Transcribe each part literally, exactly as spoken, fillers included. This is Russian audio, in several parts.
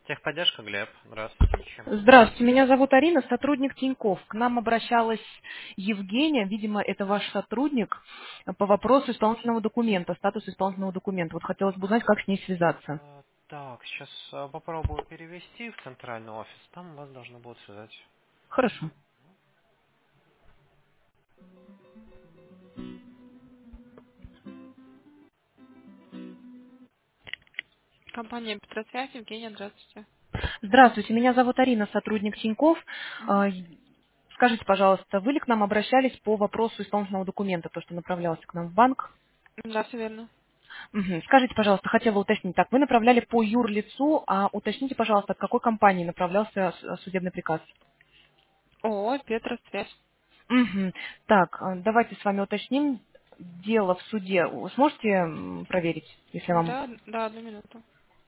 Техподдержка, Глеб. Здравствуйте. Чем могу Здравствуйте, помочь? меня зовут Арина, сотрудник Тинькофф. К нам обращалась Евгения, видимо, это ваш сотрудник, по вопросу исполнительного документа, статуса исполнительного документа. Вот хотелось бы узнать, как с ней связаться. А, Так, сейчас попробую перевести в центральный офис. Там вас должны будут связать. Хорошо. Компания Петросвязь, Евгения, здравствуйте. Здравствуйте, меня зовут Арина, сотрудник Тинькофф. Мгм. А, Скажите, пожалуйста, вы ли к нам обращались по вопросу исполнительного документа, то, что направлялся к нам в банк? Да, все верно. Мгм. Скажите, пожалуйста, хотела уточнить. Так, вы направляли по юрлицу, а уточните, пожалуйста, от какой компании направлялся с- судебный приказ? ООО Петросвязь. Мгм. Так, а, давайте с вами уточним. Дело в суде. Вы сможете м, проверить, если вам... Да, да, одну минуту.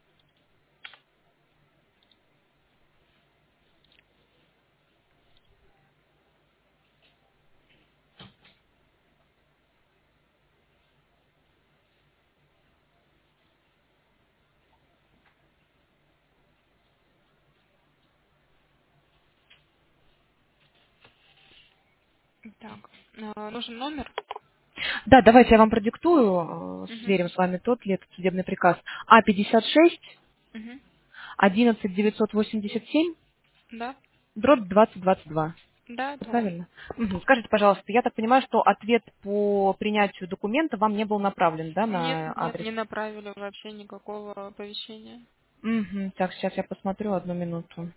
Так, а, нужен номер? Да, давайте я вам продиктую, э, Угу. сверим с вами тот ли этот судебный приказ. А пятьдесят шесть Угу. одиннадцать девятьсот восемьдесят семь Да, дробь двадцать двадцать два. да, это он. Правильно? Мгм. Скажите, пожалуйста, я так понимаю, что ответ по принятию документа вам не был направлен, да, Нет, на нет, адрес? не направили вообще никакого оповещения. Мгм. Так, сейчас я посмотрю одну минуту.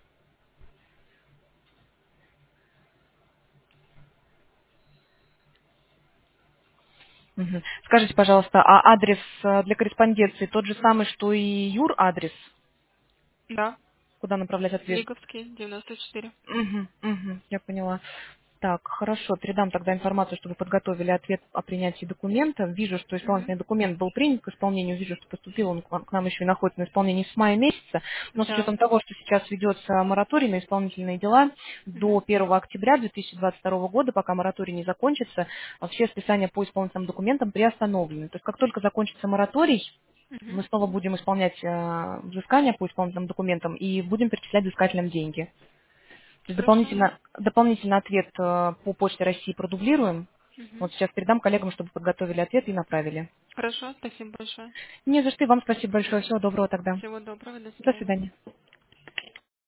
Мгм. Скажите, пожалуйста, а адрес э, для корреспонденции тот же самый, что и юр адрес, Да, куда направлять ответ? Лиговский, девяносто четыре. Мгм, мгм, я поняла. Так, хорошо, передам тогда информацию, чтобы подготовили ответ о принятии документа. Вижу, что Угу. исполнительный документ был принят к исполнению, вижу, что поступил он к вам- к нам еще и находится на исполнении с мая месяца. Но с Да. учетом того, что сейчас ведется мораторий на исполнительные дела Угу. до первого октября две тысячи двадцать второго года, пока мораторий не закончится, а все списания по исполнительным документам приостановлены. То есть как только закончится мораторий, Угу. мы снова будем исполнять э, взыскания по исполнительным документам и будем перечислять взыскателям деньги. То есть Хорошо. дополнительно, дополнительно ответ э, по Почте России продублируем. Угу. Вот сейчас передам коллегам, чтобы подготовили ответ и направили. Хорошо, спасибо большое. Не за что, и вам спасибо большое. Всего доброго тогда. Всего доброго, до До свидания. свидания.